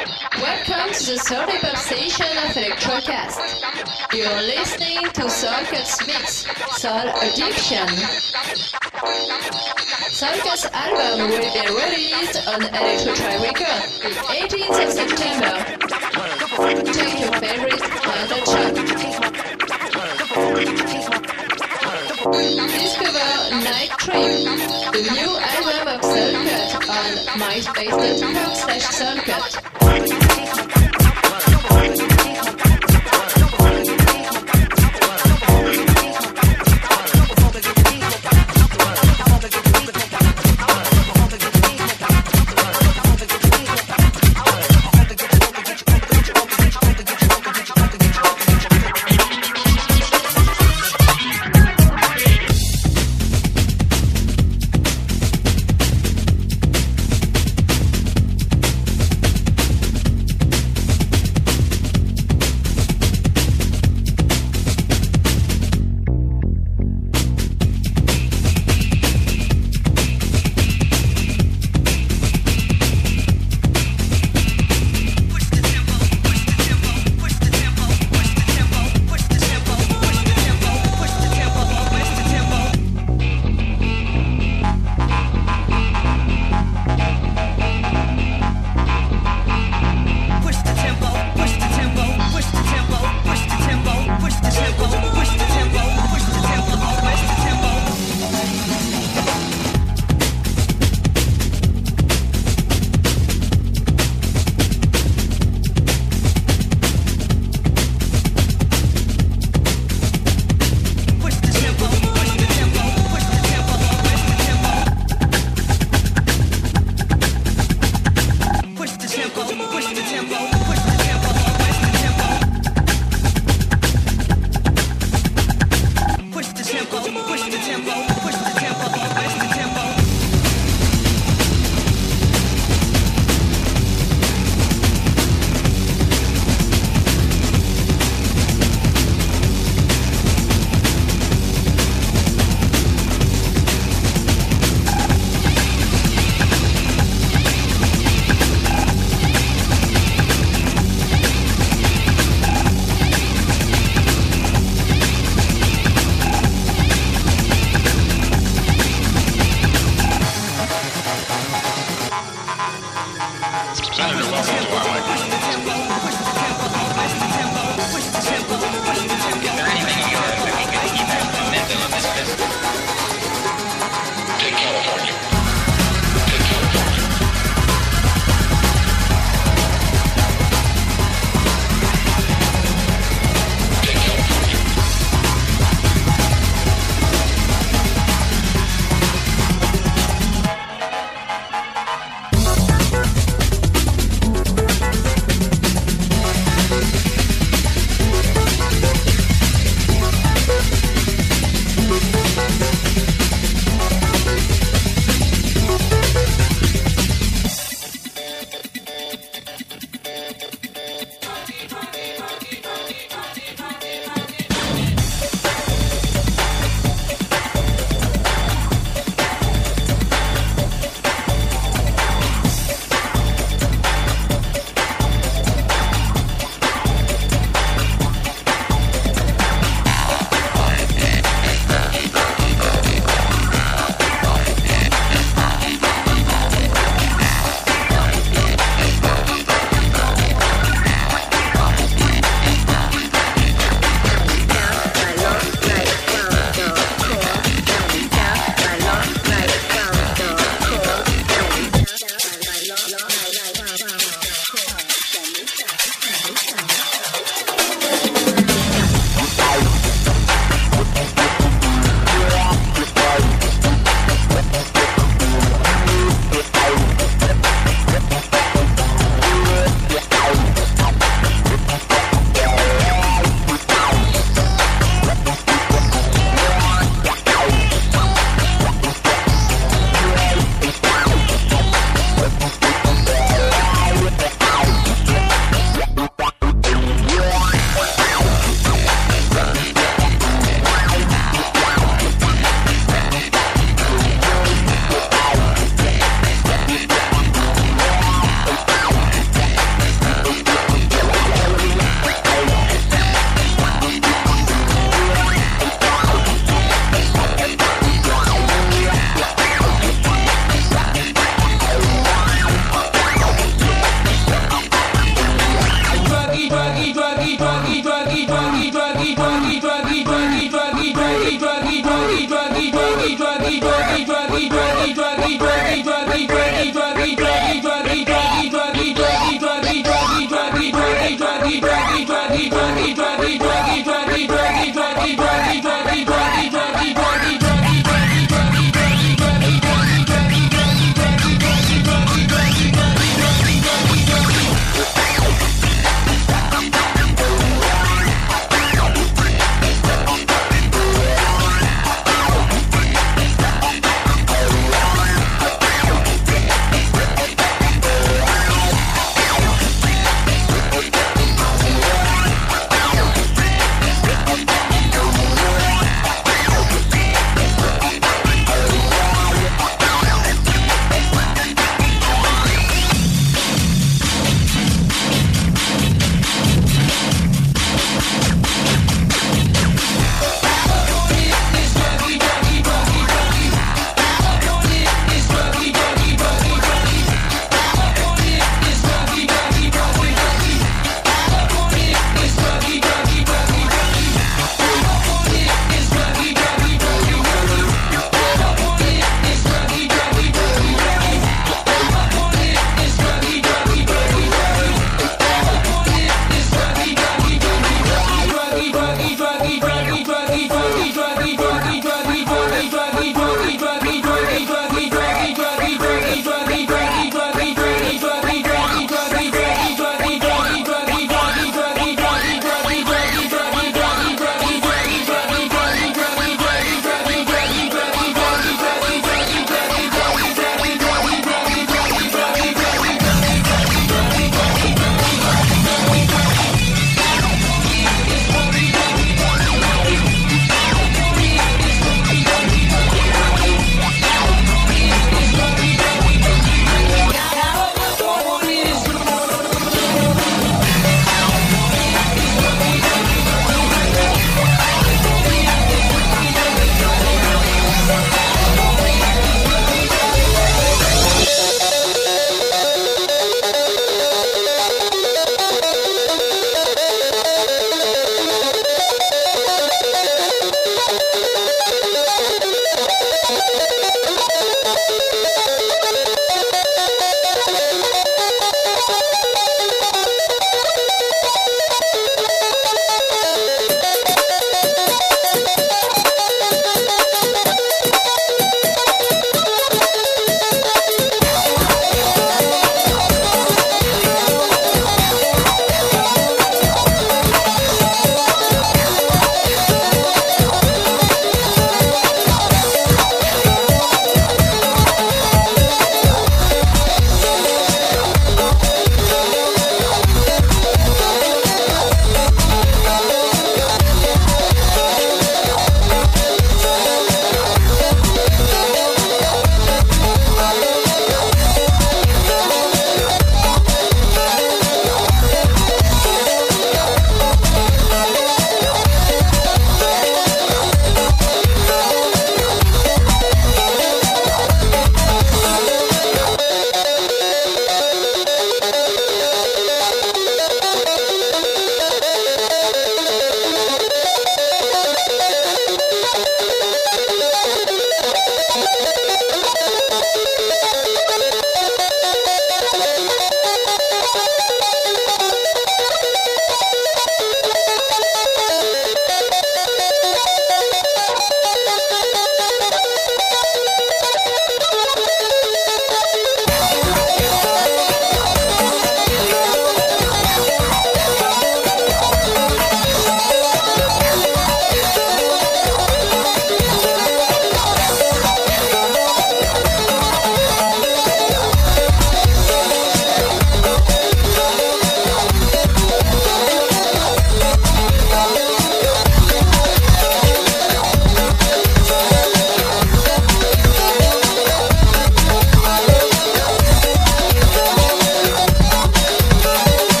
Welcome to the Soul Hip-Hop station of Electrocast. You're listening to Soulcut's mix, Soul Addiction. Soulcut's album will be released on Electrotribe Records the 18th of September. Check your favorite London shop. Discover Night Trip, the new album of Soulcut on myspace.com/Soulcut.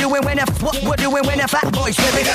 doing when we're doing when the fat boys living.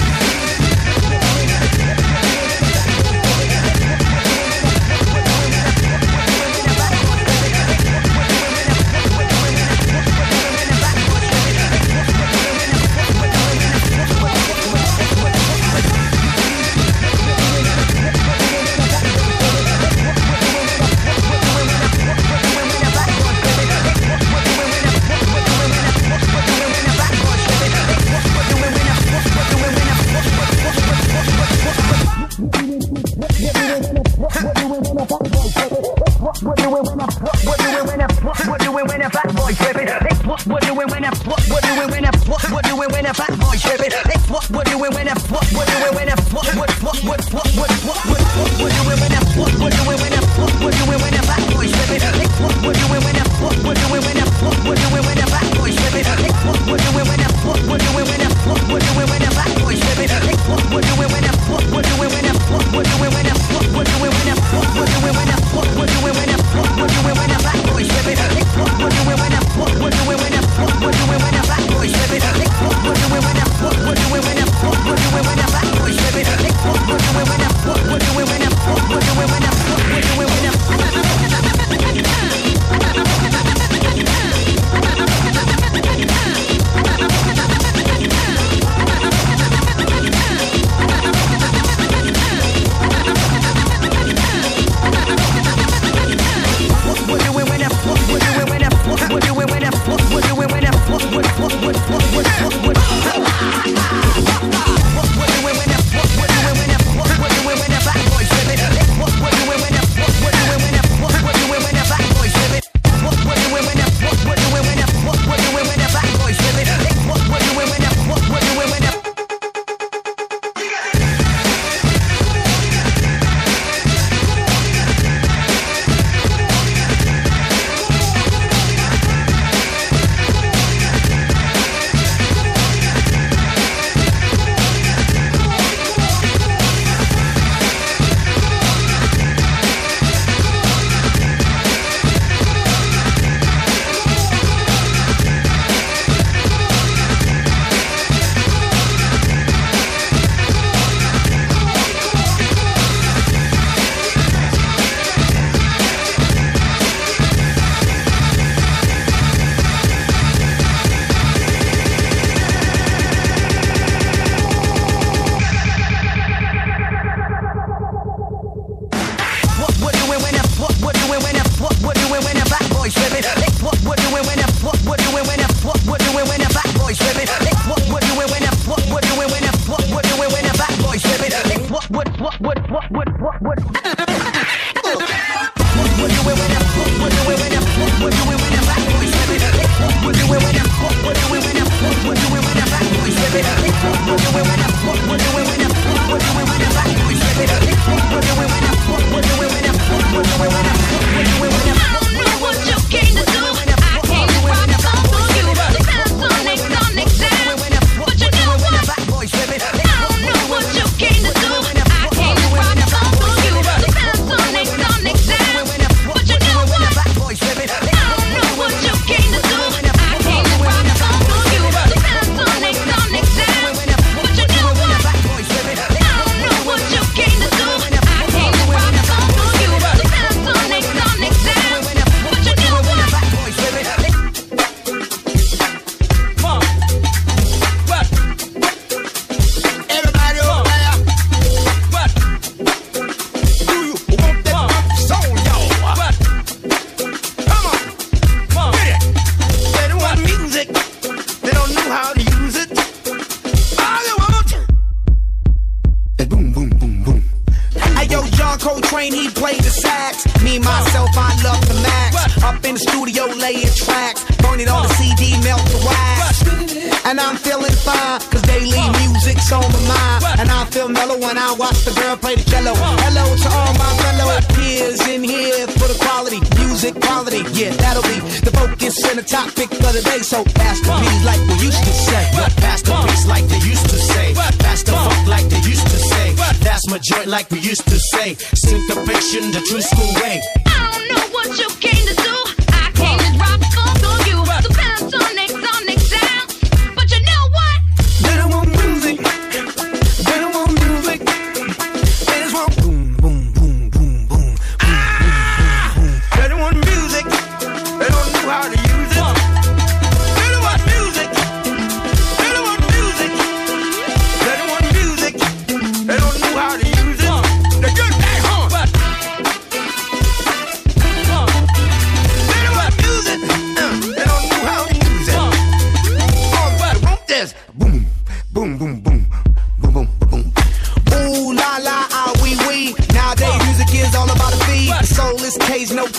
Coltrane, he played the sax. Me, myself, I love the max. Up in the studio, laying tracks. Burn it on the CD, melt the wax. And I'm feeling fine, cause daily music's on my mind. And I feel mellow when I watch the girl play the cello. Hello to all my fellow peers in here for the quality, music quality. Yeah, that'll be the focus and the topic of the day. So pass the beat like we used to say. Pass the beats like they used to say. Pass the funk like they used to say. That's my joint like we used to say. Syncopation, the true school way. I don't know what you came to do. I came to drop funk on you. The Pentatonic, sonic sound. But you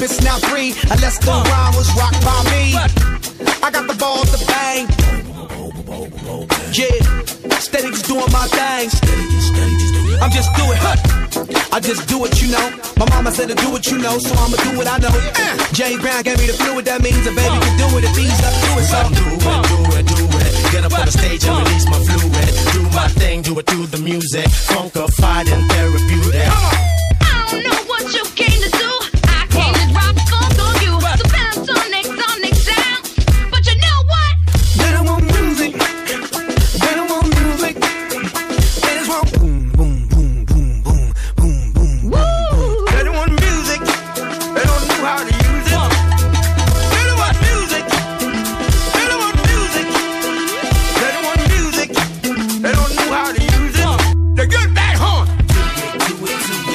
it's now free unless the rhyme was rocked by me. I got the balls to bang. Yeah, steady just doing my thing. I'm just doing, I just do it, you know. My mama said to do what you know, so I'ma do what I know. James Brown gave me the fluid, that means a baby can do it if he's up to it. So do it. Get up on the stage and release my fluid. Do my thing, do it through the music. Funkified and therapeutic. I don't know what you came to do. I came to drop funk on you. So Panasonic, sonic sound. But you know what? they don't want music. They don't want music. They just want boom, boom, boom, boom, boom, boom, boom. Woo! They don't want music. They don't know how to use it. They don't want music. They don't want music. They don't want music. They don't know how to use it. The good bad horn. They don't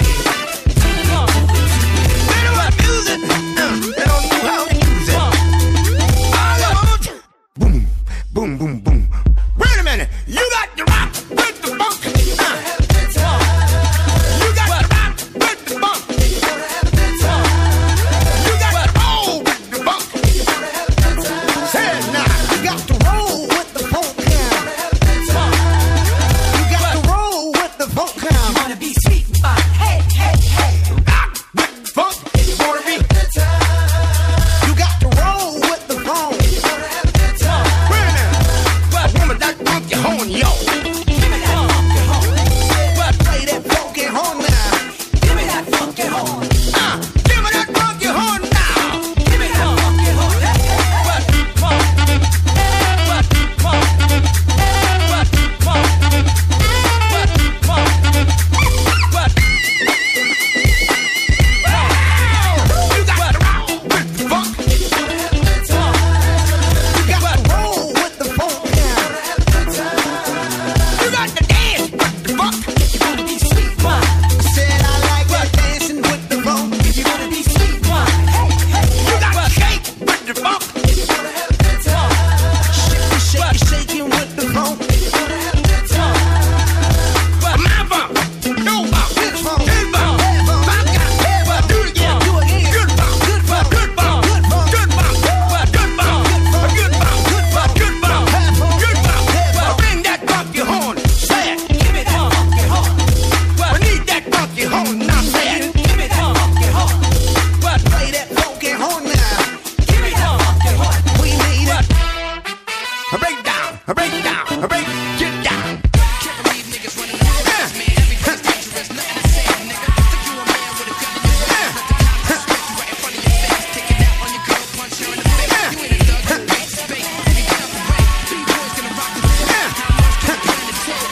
want music. They don't know how to use it. All I want. Boom, boom, boom, boom. Wait a minute. You got the rock with the funk. You got the rock with the funk. You got to roll with the funk. Say it now. You got to roll with the funk now. You got to roll with the funk now. You wanna be sweet, hey, hey, hey. Rock with the funk. You wanna be. You got to roll with the funk. Wait a minute. Woman, that funky horn, yo. Give me that funky horn. Play that funky horn now. Give me that funky horn. Give me that funky horn now. Give me that funky horn. You got to roll with the funk. You got to roll with the funk now. You got to dance with the funk. You wanna be sweet, I said I like that dancing with the funk. If you wanna be sweet, you got to shake with the funk. Shaking with the funk. My funk, no funk, good funk, good funk. Do it again, good funk, good funk, good funk, good funk, good funk, good funk, good funk, good funk, good funk. Bring that funky horn, say it. Give me that funky horn. We need that funky horn, now say it. Give me that funky horn. Play that funky horn now. Give me that funky horn. We need it. A breakdown, a breakdown, a break, get down. Can't believe niggas running around this man. Everything's dangerous, nothing to say, nigga. If you a man with a gun in your face, let the cops respect you right in front of your face. Take it out on your girl, punch her in the face. You ain't a thug, you ain't space. If you get up and break, B-boys gonna rock the world. How much can you plan to take?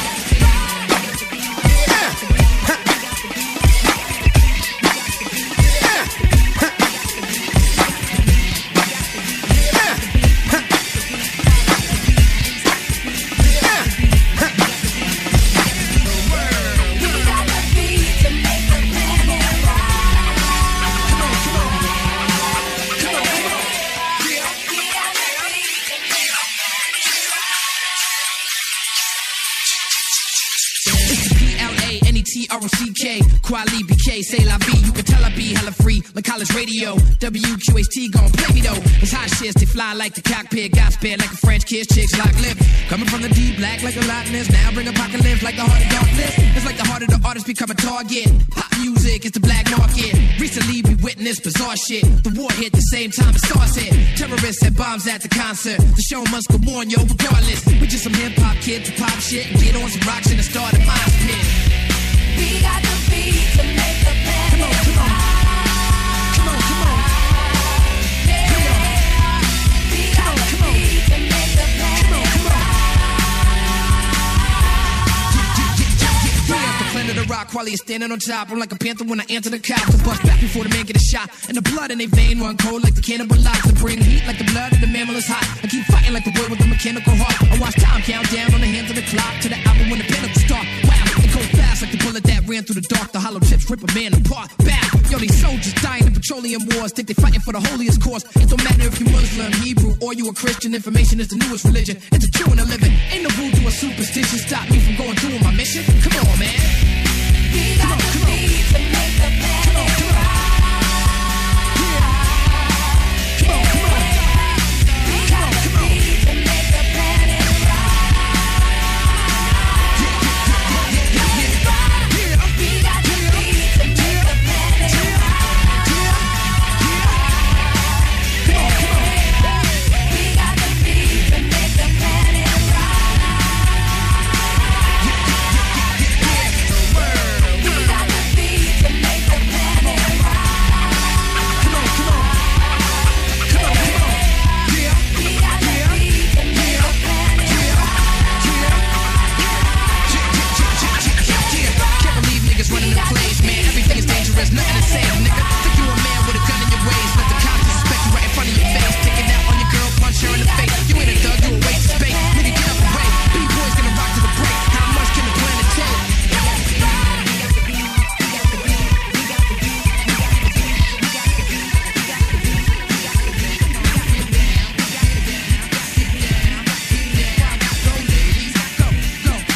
P-L-A-N-E-T-R-O-C-K, Quali BK, say la vie. You can tell I be hella free, like college radio. WQHT gon' play me though. It's hot shit, they fly like the cockpit. Got spit like a French kiss, chicks like lip. Coming from the deep black like a Loch-Ness. Now bring apocalypse like the heart of darkness. It's like the heart of the artist become a target. Pop music is the black market. Recently we witnessed bizarre shit. The war hit the same time as SARS hit. Terrorists set bombs at the concert. The show must go on, yo, regardless. We just some hip-hop kids to pop shit and get on some rocks and start a mosh pit. We got the beat to make the planet Come on, come on. Come on, come on. Yeah. We got the beat to make the planet Come on, come on. Yeah, the planet of rock while he's standing on top. I'm like a panther when I answer the cops. I bust back before the man get a shot. And the blood in their vein run cold like the cannibal locks. I bring heat like the blood of the mammal is hot. I keep fighting like the wood with a mechanical heart. I watch time count down on the hands of the clock to the hour when the pinnacle start. Wow, it goes fast like the bullet that ran through the dark. The hollow tips rip a man apart. Bow, yo, these soldiers dying in petroleum wars. Think they fighting for the holiest cause. It don't matter if you Muslim, Hebrew, or you a Christian. Information is the newest religion. It's a true and a living. Ain't no voodoo or superstition stop me from going through my mission. Come on, man. We got the beat to make the planet rock. I say it, nigga. Think you a man with a gun in your waist. Let the cops suspect you right in front of your face. Take it out on your girl, punch her in the face. You ain't a thug, you a waste of space. Nigga, get up and wait. B-boy's gonna rock to the break. How much can the planet take?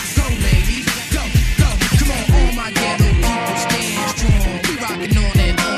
Come on, all my ghetto people stand strong. We rockin' on that.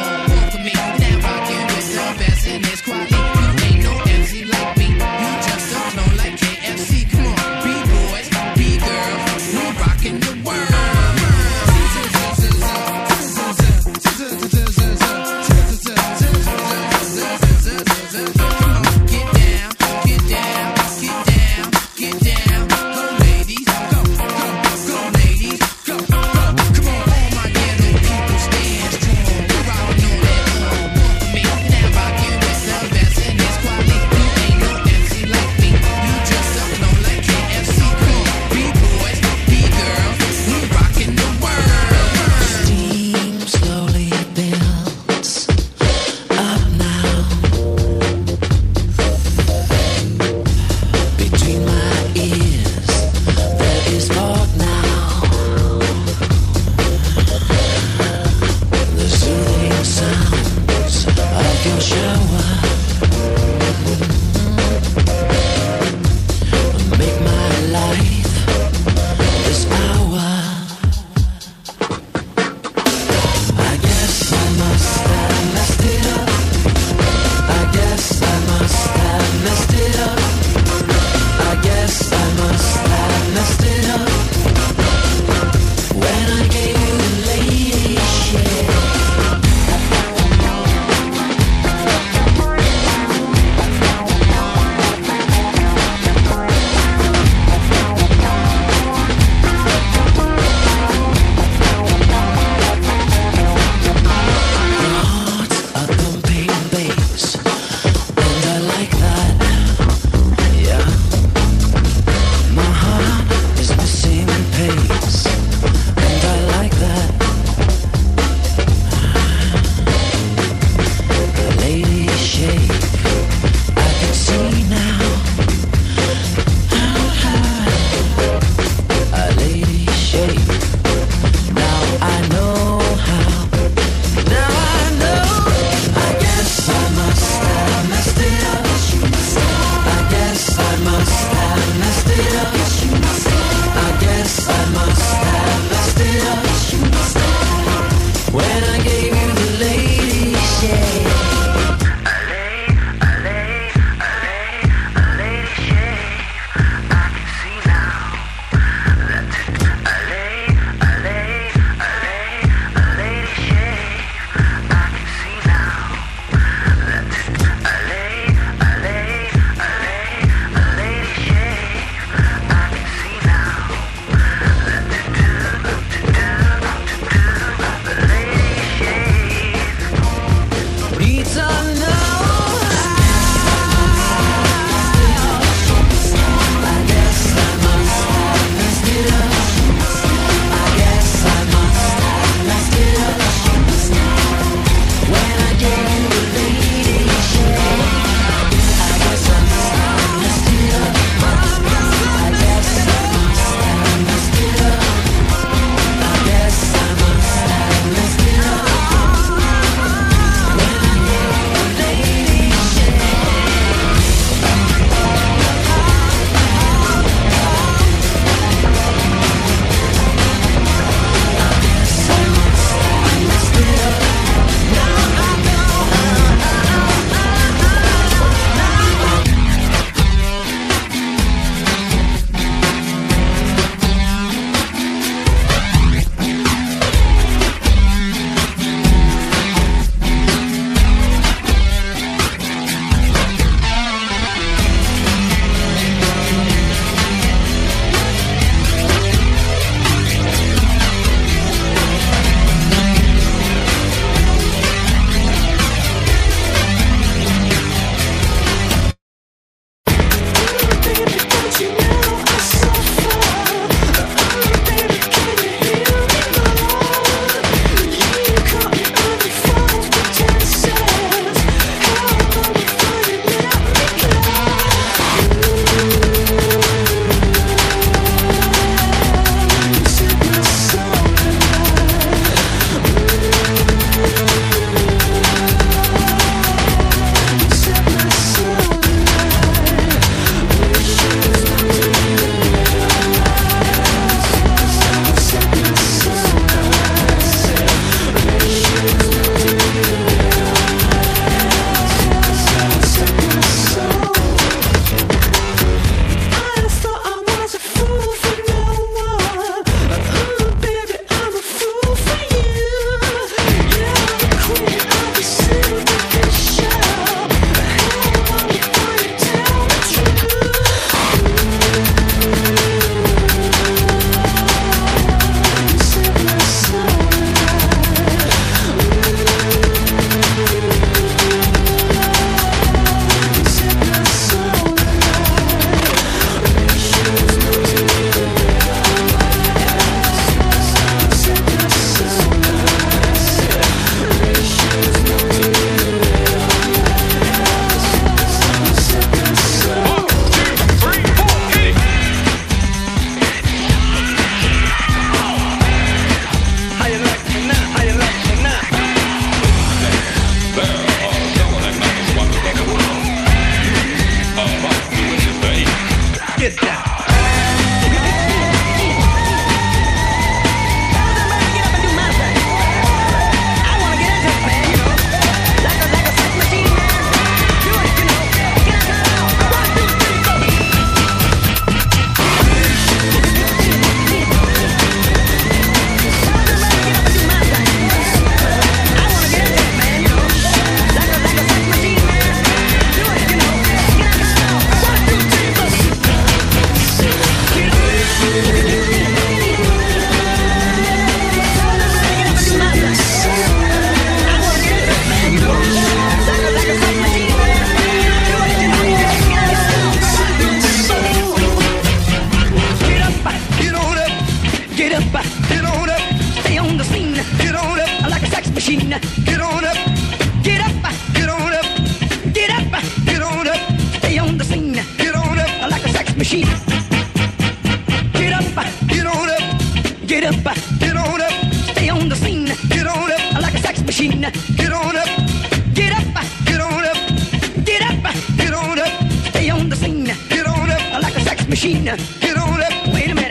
machine. Get on up, get up, get on up, get up, get on up. Stay on the scene. Get on up like a sex machine. Get up, get on up, get up, get on up. Stay on the scene. Get on up like a sex machine. Get on up, get up, get on up, get up, get on up. Stay on the scene. Get on up like a sex machine. Get on up. Wait a minute.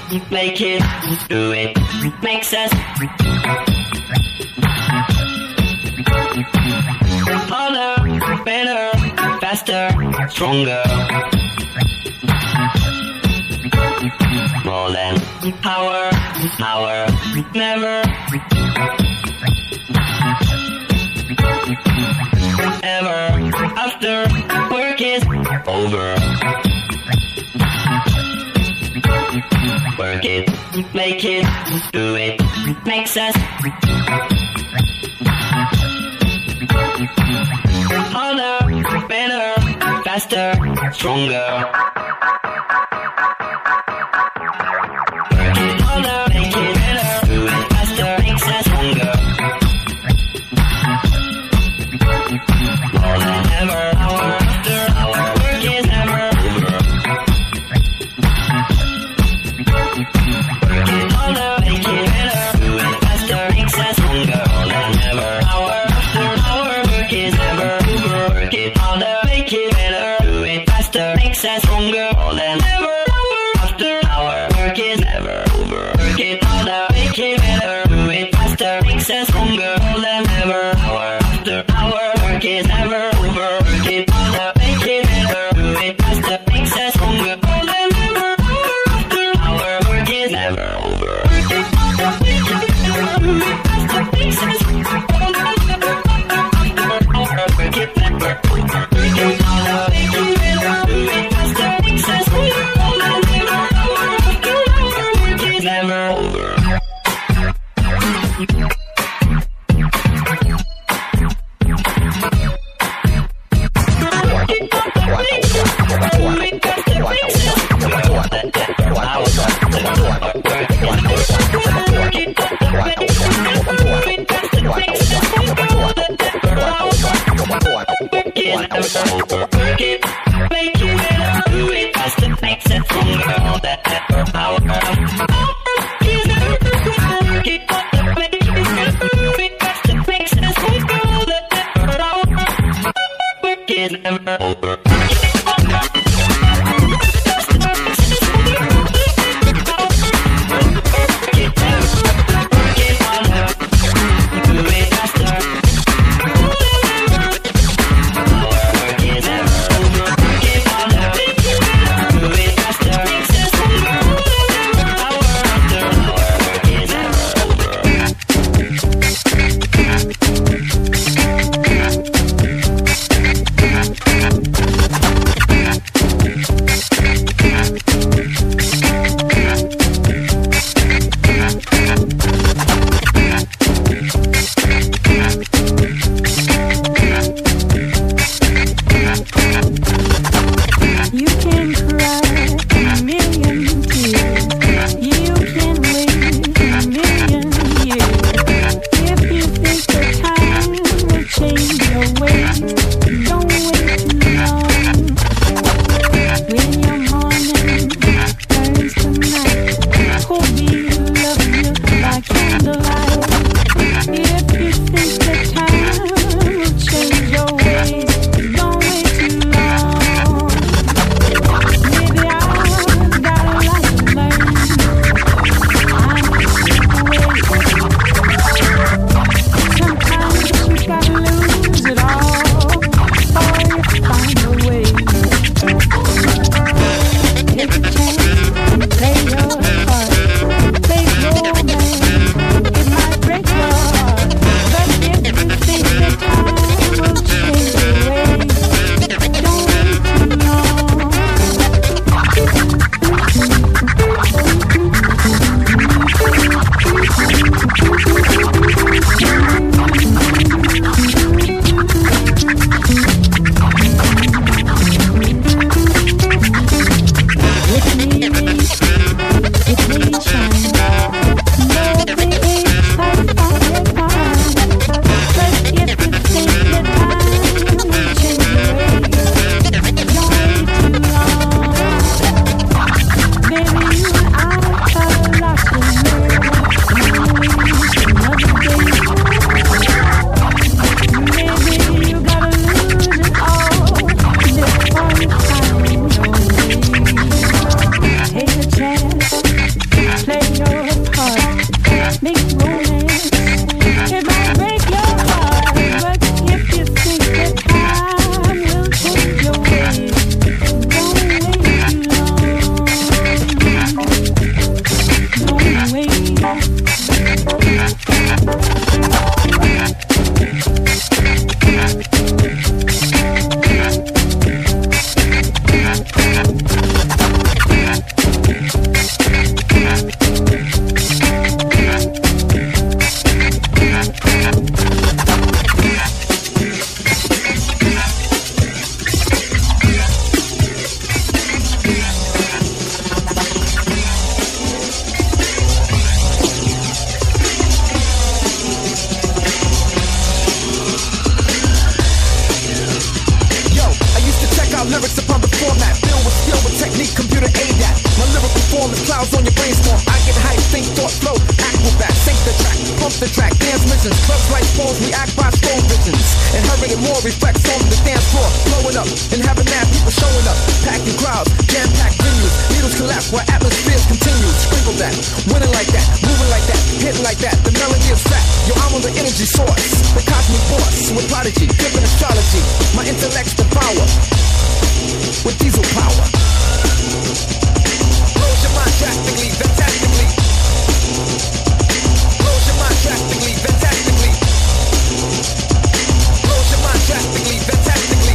make it, do it, makes us harder, better, faster, stronger. More than power, power, never, ever, after work is over. Work it, make it, do it, makes us harder, better, faster, stronger. Work it harder, make it better, do it faster, makes us stronger. More than ever, hour after hour, work is never over. Work it harder, make it better, do it faster, makes us stronger. More than ever, hour after hour, work is never over. Work it harder, make it better, do it faster, makes us stronger. More than ever, hour after hour, work is never over. Work it harder, make it better, do it faster, makes us stronger. More than ever, hour after hour, work is never over. Work it harder, make it better, do it faster, makes us stronger. More than ever, hour after hour, work is never over. Work it harder, make it better, do it faster, makes us stronger. More than ever, hour, work it never over. Work it harder, make it better, do it faster, makes us stronger. More than ever, hour after hour, work is never over. more reflects on the dance floor. Blowing up and having mad people showing up. Packing crowds, jam-packed venues. Needles collapse while atmospheres continue. Sprinkle that, winning like that, moving like that, hitting like that. The melody is fat. Yo, I'm on the energy source. The cosmic force with prodigy, different astrology. My intellect's the power with diesel power. Blows your mind drastically, fantastically. Blows your mind drastically, fantastically. Blows your mind drastically, fantastically.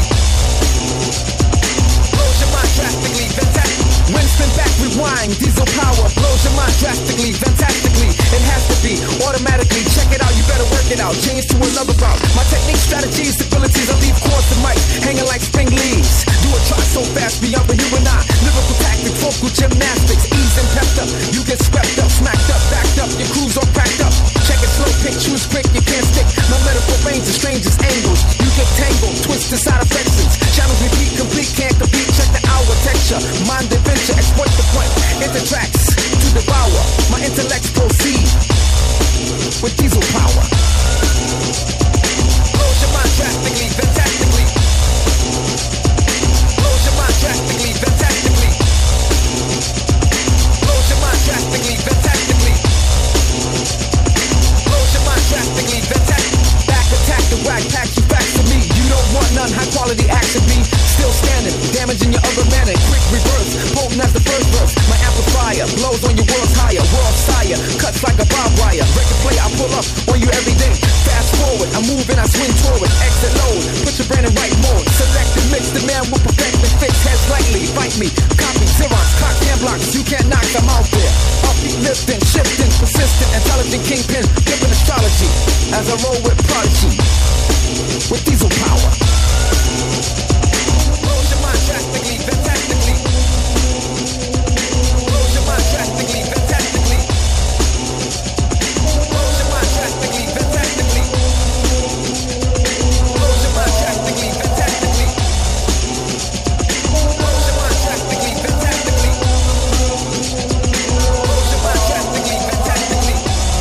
Blows your mind drastically, fantastically. When spin back, rewind, diesel power. Blows your mind drastically, fantastically. It has to be automatically. Check it out, you better work it out. Change to another route. My technique, strategies, abilities, I leave chords to mic, hanging like spring leaves. Do a try so fast beyond what you and I. Lyrical tactics, vocal gymnastics, ease and pepped up. You get swept up, smacked up, backed up. Your crew's all cracked up. Check it slow, pick, choose quick, you can't stick. No metaphor range of strangest angles. You get tangled, twisted side affections. Channels repeat, complete, can't compete. Check the hour texture, mind adventure, exploit the point. Enter tracks to devour. My intellects proceed with diesel power. Blows your mind drastically, fantastically. Blows your mind drastically, fantastically. Blows your mind drastically, fantastically. Blows your mind drastically, fantastically. Back attack the whack, pack you back to me. You don't want none, high quality action be still standing, damaging your other manner. Quick reverse, potent as the first verse. My amplifier blows on your world's higher, world sire, cuts like a barbed wire. Record play, I pull up on you every day. Fast forward, I move and I swing toward. Exit load, put your brain in right mode. Select and mix, the man will perfect and fix. Head slightly, fight me, copy, Xerox, cock and blocks. You can't knock them out there. Upbeat, lifting, shifting, persistent, intelligent kingpin, different astrology. As I roll with prodigy, with diesel power. Blows your mind drastically, fantastically. Blows your mind drastically, fantastically. Blows your mind drastically, fantastically. Blows your mind drastically, fantastically. Blows your mind drastically, fantastically. Blows your mind drastically, fantastically.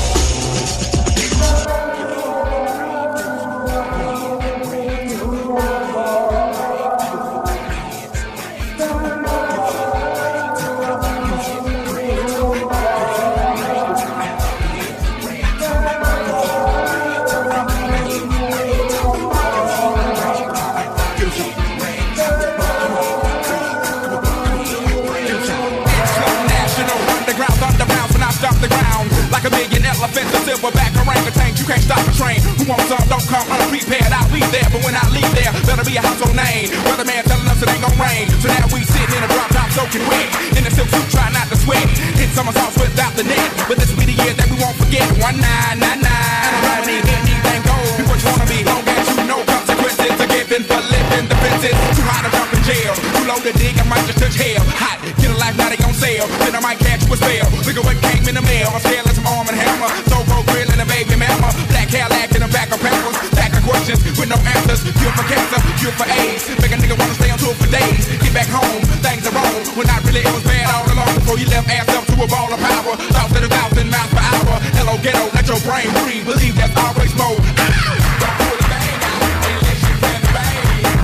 Like a million elephants, a silverback orangutan. You can't stop a train. Who wants some? Don't come unprepared. I'll be there, but when I leave there, better be a household name. Weatherman telling us it ain't gon' rain. So now we sitting in a drop top soaking wet. In a silk suit, try not to sweat. Hit somersaults without the net. But this will be the year that we won't forget. 1999. I don't need anything gold. Be what you wanna be. Long as you know consequences are given for living the fences. Too hot to jump in jail. Too low to dig, I might just touch hell. Hot, get a life, now they gon' sell. Then I might catch you a spell. Look at what came in the mail. I'm scared like some arm and hammer. Throw grill and a baby mama. Black Cadillac in the back of Pampers. Pack of questions with no answers. Cure for cancer, cure for AIDS. Make a nigga wanna stay on tour for days. Get back home, things are wrong. When not really, it was bad all along. Before you left ass up to a ball of power. Thoughts at 1,000 miles per hour. Hello ghetto, let your brain breathe. Believe that's always mode. Don't pull the bang out unless you can bang.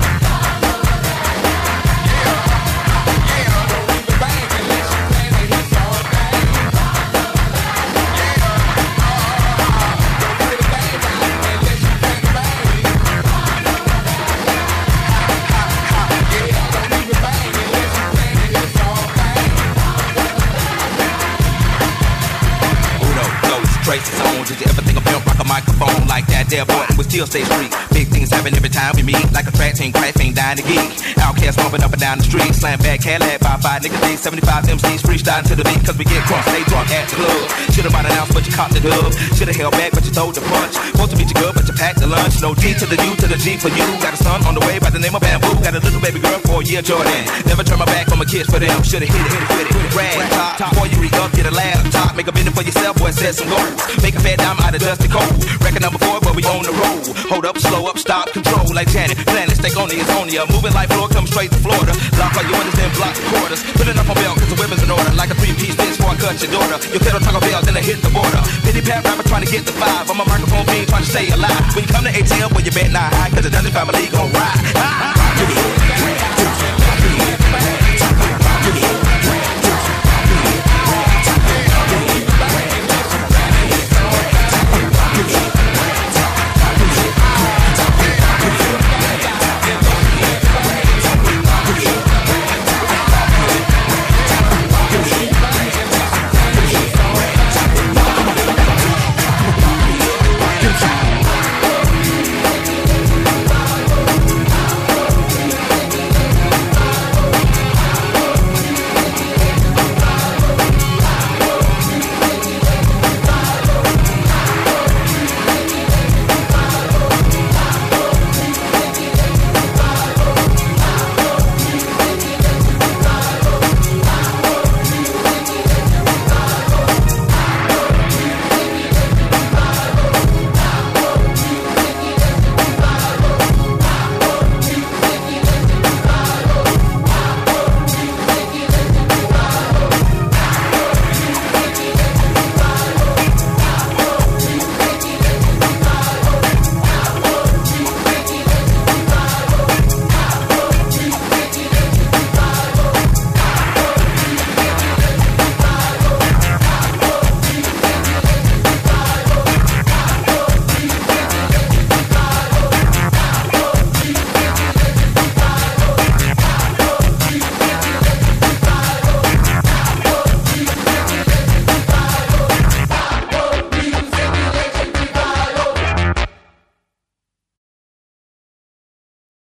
Don't leave the bang unless you plan to hit all day. Don't pull the bang out unless you can bang. Don't leave the bang unless you plan to hit all day. Uno, those traces on. Did you ever think of built rock a microphone like that? There, boy, we still stay street. Big things happen every time we meet. Like a track team, crack fiend, dying to geek. Outcast bumping up and down the street. Slam back, Cadillac, 5-5, niggas D, 75 MCs, freestyling to the beat. Cause we get crunk, stay drunk at the club. Should've bought an ounce, but you caught the dub. Should've held back, but you throw the punch. Supposed to meet you good, but you packed the lunch. No D to the U to the G for you. Got a son on the way by the name of Bamboo. Got a little baby girl, 4-year Jordan. Never turn my back on my kids for them. Should've hit it with it. Rag top, before you re-up, get a laptop. Make a minute for yourself, boy, set some goals. Make a fat dime out of dusty cold. Record number 4, but we on the road. Hold up, slow slow up, stop, control like Janet. Planet, stay on is only a moving like floor, come straight to Florida. Lock all your windows, then block the quarters. Put it up on belt, cause the women's in order. Like a 3-piece bitch before I cut your daughter. Your kettle Taco Bell, then I hit the border. Pity pat rapper trying to get the 5. I'm a microphone fiend trying to stay alive. When you come to ATL, where you bet not high, cause the Dungeon family gon' ride.